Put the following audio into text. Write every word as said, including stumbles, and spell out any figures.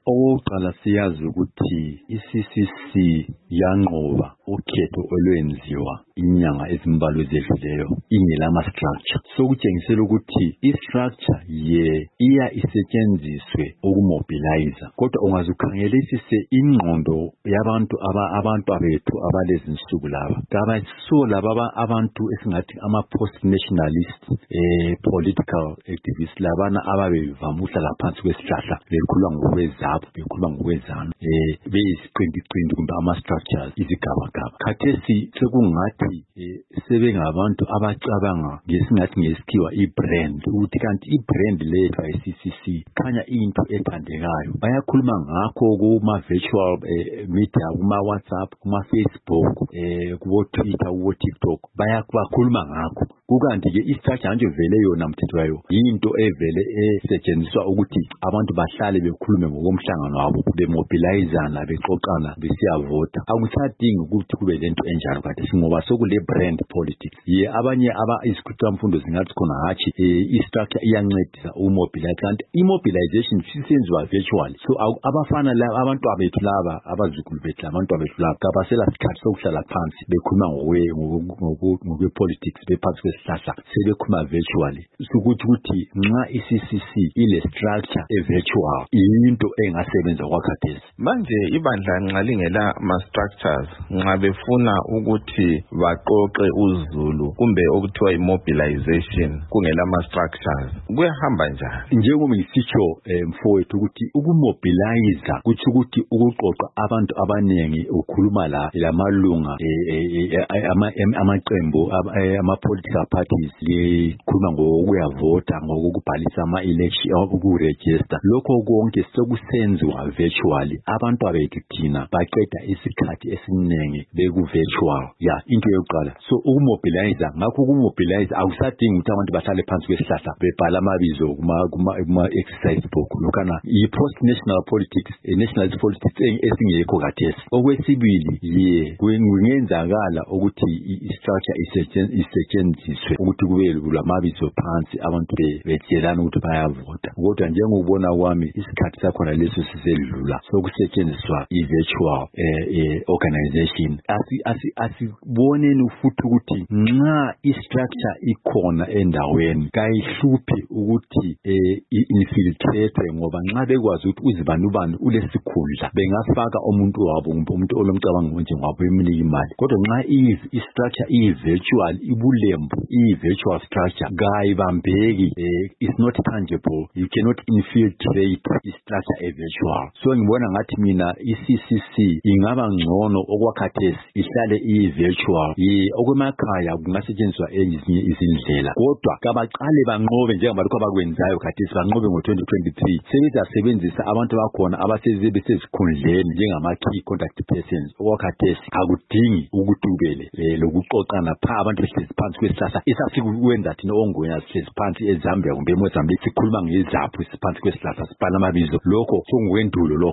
Okokuqala siyazi ukuthi i-C C C yanqoba ukhetho olwenziwa inyanga ezimbalwa ezedluleyo ingelama structure. Sokutshengisela ukuthi i-structure ye iya isetshenziswe ukumobilize. Kodwa ungazukhangelisise ingqondo yabantu aba abantu abethu abalezi nsuku laba. Kabayiso laba abantu esingathi ama post nationalist eh political activists labana ababevamuhla laphansi kwesihlahla bekhuluma ngokwezabo bekhuluma ngokwezana eh beyisiqindiqindi kumbe ama structures izigaba gaba. Khathesi sekungathi sebengabantu abacabanga ngesingathi ngesikhiwa i-brand ukuthi kanti i-brand lethu I C C C khanya into ethandekayo. Bayakhuluma ngakho kuma virtual eh, media kuma WhatsApp kuma Facebook eh kubo Twitter kubo TikTok bayakhuluma ngakho. Kukanti ke i-structure nje vele yona mthetho wayo into evele esetshenziswa ukuthi abantu bahlale bekhulume ngokomhlangano wabo bemobilizana bexoxana besiyavota. Akusadingi ukuthi kube lento enjalo kade singoba sokule brand politics. Ye abanye aba izikhuthamfundo zingathi khona hathi i-structure iyancedisa umobilize kanti immobilization sisenziwa virtually. So abafana la abantu abethu laba abazukulu bethu abantu abethu laba kabasela isikhathi sokuhlala phansi bekhuluma ngokwe ngokwe politics bephansi kwesihlahla sebekhuluma virtually. Sokuthi ukuthi nxa i-C C C ile structure e virtual into engasebenza kwakhathesi. Manje ibandla nxa lingela ma structures nxa befuna ukuthi baqoqe uZulu kumbe okuthiwa immobilization kungela ma structures kuyahamba njani? Njengoba ngisitsho mfowethu ukuthi ukumobilize kuthi ukuthi ukuqoqa abantu abanengi ukhuluma la lamalunga amaqembu ama political parties ekhuluma ngokuyavota ngokubhalisa ama election ukuregister. Lokho konke sekusenziwa virtually. Abantu abethu thina baqeda isikhathi esiningi beku virtual. Ya into yokuqala. So ukumobilize ngakho ukumobilize akusadingi ukuthi abantu bahlale phansi kwesihlahla bebhala amabizo kuma kuma exercise book. Lokana i post national politics e national politics esingekho kathesi. Okwesibili ye kungenzakala ukuthi i-structure isetshenziswe ukuthi kube kulamabizo phansi abantu betshelana ukuthi bayavota. Kodwa njengokubona kwami isikhathi sakhona leso sisedlula sokusetshenziswa i-virtual eh organization. Asi asi asiboneni futhi ukuthi nxa i-structure ikhona endaweni kayihluphi ukuthi infiltrate ngoba nxa bekwazi ukuthi uzibanubani ulesikhundla bengafaka umuntu wabo umuntu olomcabango nje ngabo emniki imali. Kodwa nxa i-structure i-virtual ibulembu i-virtual structure kayibambeki is not tangible. You cannot infiltrate i-structure e-virtual. So ngibona ngathi mina i-C C C ingaba ngcono okwakhathesi ihlale i-virtual. Yi okwemakhaya kungasetshenziswa ezinye izindlela. Kodwa kabaqale banqobe njengoba abakwenzayo khathesi banqobe ngo twenty twenty-three sebezasebenzisa abantu bakhona abasezebe sezikhundleni njengama key contact persons. Okwakhathesi akudingi ukuthi ubele lokuxoxana pha abantu behlezi phansi kwesihlahla isasikwenza thina ongoya sihlezi phansi eZambia kumbe eMozambique sikhuluma ngezapho siphansi kwesihlahla sibhala amabizo lokho kungwendulo lokho.